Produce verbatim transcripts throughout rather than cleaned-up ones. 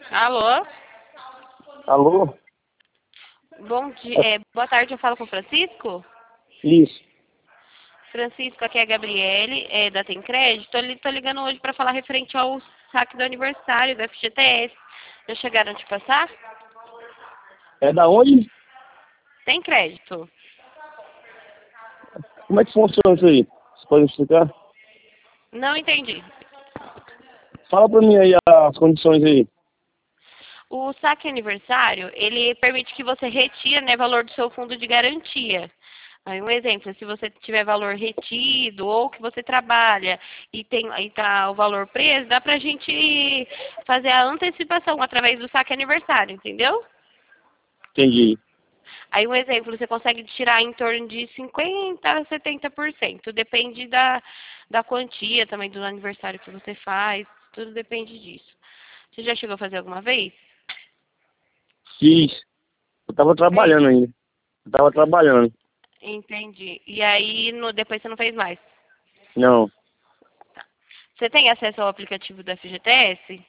Alô? Alô? Bom dia, é, boa tarde, eu falo com o Francisco. Isso. Francisco, aqui é a Gabriele, é, da Tem Crédito. Tô, li- tô ligando hoje para falar referente ao saque do aniversário do F G T S. Já chegaram a te passar? É da onde? Tem crédito. Como é que funciona isso aí? Você pode me explicar? Não entendi. Fala pra mim aí as condições aí. O saque aniversário, ele permite que você retire, né, valor do seu fundo de garantia. Aí um exemplo, se você tiver valor retido ou que você trabalha e tem aí tá o valor preso, dá pra gente fazer a antecipação através do saque aniversário, entendeu? Entendi. Aí um exemplo, você consegue tirar em torno de cinquenta a setenta por cento. Depende da, da quantia também do aniversário que você faz, tudo depende disso. Você já chegou a fazer alguma vez? Fiz. Eu tava Fez? trabalhando ainda. Eu tava trabalhando. Entendi. E aí no, depois você não fez mais? Não. Você tem acesso ao aplicativo do F G T S?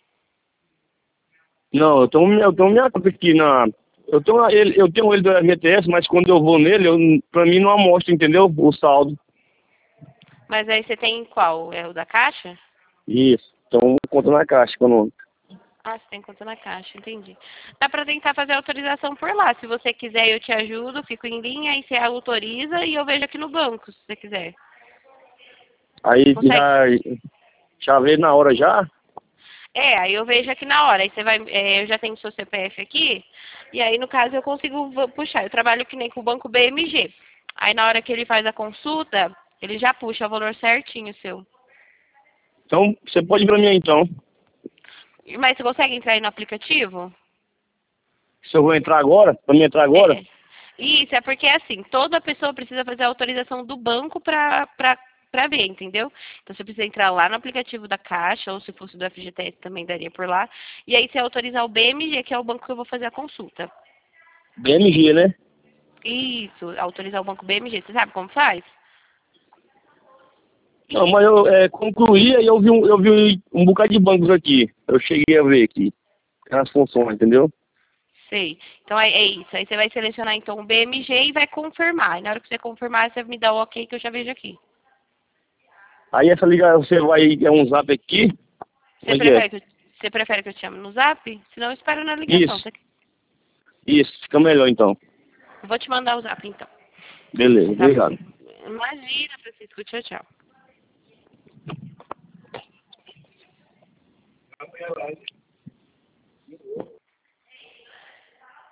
Não, eu tenho, eu tenho minha conta aqui na... Eu tenho ele, eu tenho ele do F G T S, mas quando eu vou nele, eu, pra mim não amostra, entendeu? O saldo. Mas aí você tem qual? É o da Caixa? Isso. Então, conta na caixa econômica. Ah, você tem conta na Caixa, entendi. Dá pra tentar fazer a autorização por lá. Se você quiser, eu te ajudo, fico em linha, aí você autoriza e eu vejo aqui no banco, se você quiser. Aí Consegue? já, já veio na hora já? É, aí eu vejo aqui na hora. Aí você vai, é, eu já tenho seu C P F aqui, e aí no caso eu consigo v- puxar. Eu trabalho que nem com o banco B M G. Aí na hora que ele faz a consulta, ele já puxa o valor certinho seu. Então, você pode ir pra mim aí, então. Mas você consegue entrar aí no aplicativo? Se eu vou entrar agora, pra mim entrar agora, É. Isso, é porque assim, toda pessoa precisa fazer a autorização do banco para para ver, entendeu? Então você precisa entrar lá no aplicativo da Caixa, ou se fosse do F G T S também daria por lá. E aí você autorizar o B M G, que é o banco que eu vou fazer a consulta. B M G, né? Isso, autorizar o banco B M G. Você sabe como faz? Não, mas eu é, concluí e eu vi, um, eu vi um bocado de bancos aqui. Eu cheguei a ver aqui as funções, entendeu? Sei. Então é, é isso. Aí você vai selecionar então o B M G e vai confirmar. E na hora que você confirmar, você me dá o ok que eu já vejo aqui. Aí essa liga, você vai, é um zap aqui, como Você é que é? prefere que eu, você prefere que eu te chame no zap? Senão eu espero na ligação. Isso, Você- isso, fica melhor então. Vou te mandar o zap então. Beleza, Tá? obrigado. Imagina, Francisco. Tchau, tchau.